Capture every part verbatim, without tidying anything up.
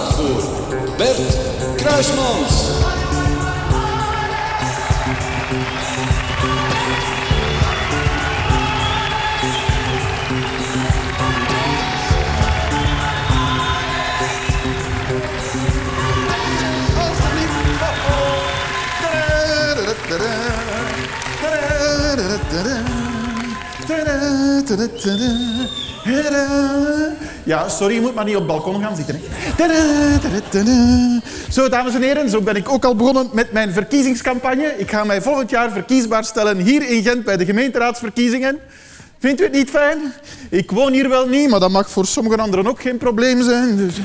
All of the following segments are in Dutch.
applaus voor Bert Kruismans. Ja, sorry, je moet maar niet op het balkon gaan zitten. Hè. Zo, dames en heren, zo ben ik ook al begonnen met mijn verkiezingscampagne. Ik ga mij volgend jaar verkiesbaar stellen hier in Gent bij de gemeenteraadsverkiezingen. Vindt u het niet fijn? Ik woon hier wel niet, maar dat mag voor sommige anderen ook geen probleem zijn. Dus...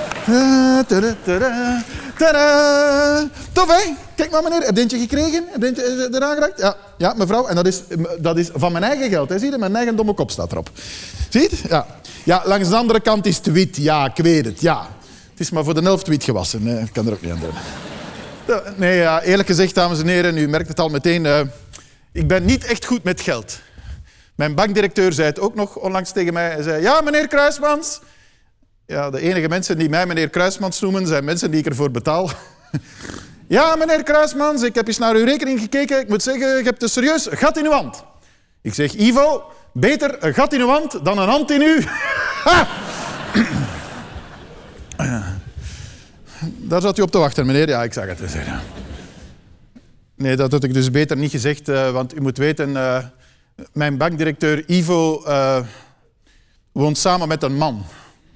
Tadaa! Tof, hè? Kijk maar, meneer. Heb je eentje gekregen? Heb je eentje eraan geraakt? Ja, ja, mevrouw. En dat is, dat is van mijn eigen geld. Hè? Zie je? Mijn eigen domme kop staat erop. Zie je het? Ja. Ja, langs de andere kant is het wit. Ja, ik weet het. Ja. Het is maar voor de helft wit gewassen. Nee, ik kan er ook niet aan doen. Nee, ja, eerlijk gezegd, dames en heren, u merkt het al meteen. Uh, ik ben niet echt goed met geld. Mijn bankdirecteur zei het ook nog onlangs tegen mij. Hij zei, ja, meneer Kruismans... Ja, de enige mensen die mij meneer Kruismans noemen, zijn mensen die ik ervoor betaal. Ja, meneer Kruismans, ik heb eens naar uw rekening gekeken. Ik moet zeggen, je hebt een serieus gat in uw hand. Ik zeg, Ivo, beter een gat in uw hand dan een hand in u. Daar zat u op te wachten, meneer. Ja, ik zag het. Nee, dat had ik dus beter niet gezegd, uh, want u moet weten, uh, mijn bankdirecteur Ivo uh, woont samen met een man.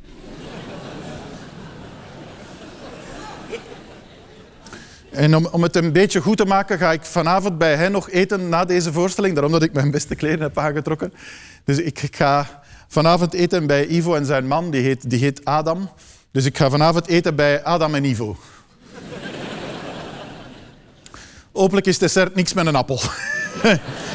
En om, om het een beetje goed te maken, ga ik vanavond bij hen nog eten na deze voorstelling. Daarom dat ik mijn beste kleren heb aangetrokken. Dus ik, ik ga vanavond eten bij Ivo en zijn man. Die heet, die heet Adam. Dus ik ga vanavond eten bij Adam en Ivo. Hopelijk is het dessert niks met een appel.